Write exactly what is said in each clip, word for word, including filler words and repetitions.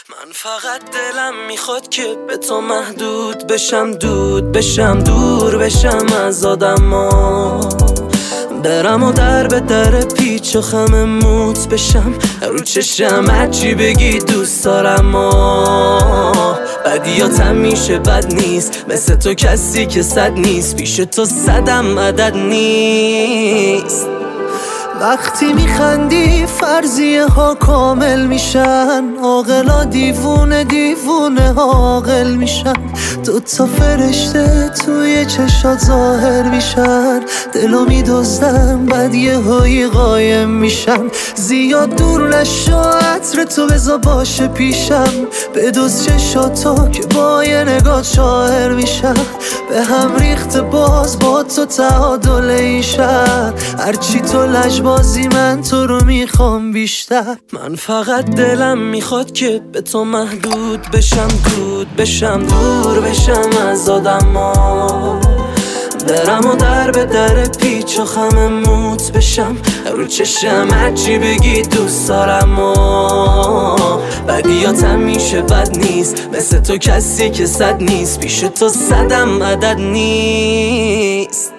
من فقط دلم میخواد که به تو محدود بشم، دود بشم، دور بشم از آدما، برم و در به در پیچ و خم موت بشم، رو چشم هرچی بگی دوست دارم. آه بدیات همیشه بد نیست، مثل تو کسی که صد نیست، پیش تو صدم عدد نیست. وقتی میخندی فرضیه ها کامل میشن، عاقلا دیوونه دیوونه عاقل میشن، دوتا فرشته توی چشات ظاهر میشن، دلو میدزدن بعد یه هایی قایم میشن. زیاد دور نشو عطر تو بزا باشه پیشم، بدوز چشاتو که با یه نگاه شاعر میشن، به هم ریخت باز با تو تعادل ایشن، هرچی تو لجبازی من تو رو میخوام بیشتر. من فقط دلم میخواد که به تو محدود بشم، دود بشم، دور بشم از آدما، برم و در به در پیچ و خم موت بشم، رو چشم هرچی بگی دوست دارم. و بدیات همیشه بد نیست، مثل تو کسی که صد نیست، پیش تو صدم عدد نیست.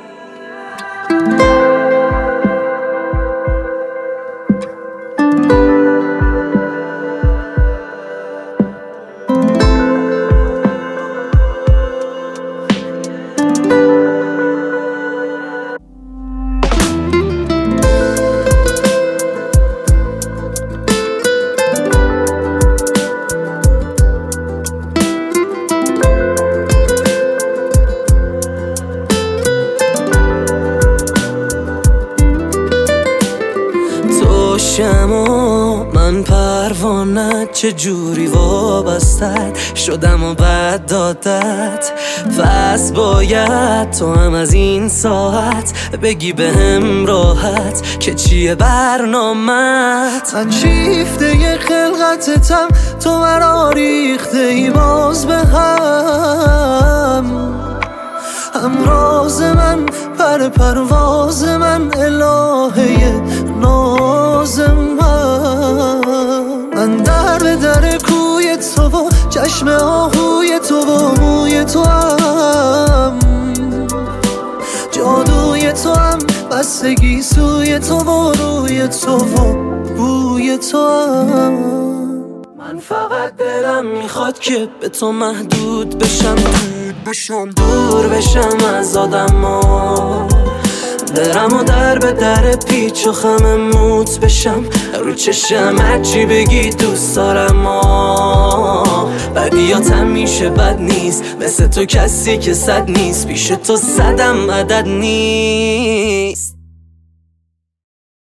شما من پروانت چه جوری وابستت شدم و بعد دادت، پس باید تو هم از این ساعت بگی به هم راحت که چیه برنامت. من شیفته یه خلقتتم، تو مرا ریخته ای باز به هم، هم راز من پر پرواز من الهه ناز من. من در به در کوی تو و چشم آهوی تو و موی تو هم، جادوی تو هم، بستگی سوی تو و روی تو و بوی تو هم. من فقط دلم میخواد که به تو محدود بشم، دود بشم، دور بشم از آدما، برم و در به در پیچ و خم موت بشم، رو چشم هرچی بگی دوست دارم. آه بدیات همیشه بد نیست، مثل تو کسی که صد نیست، پیش تو صدم عدد نیست.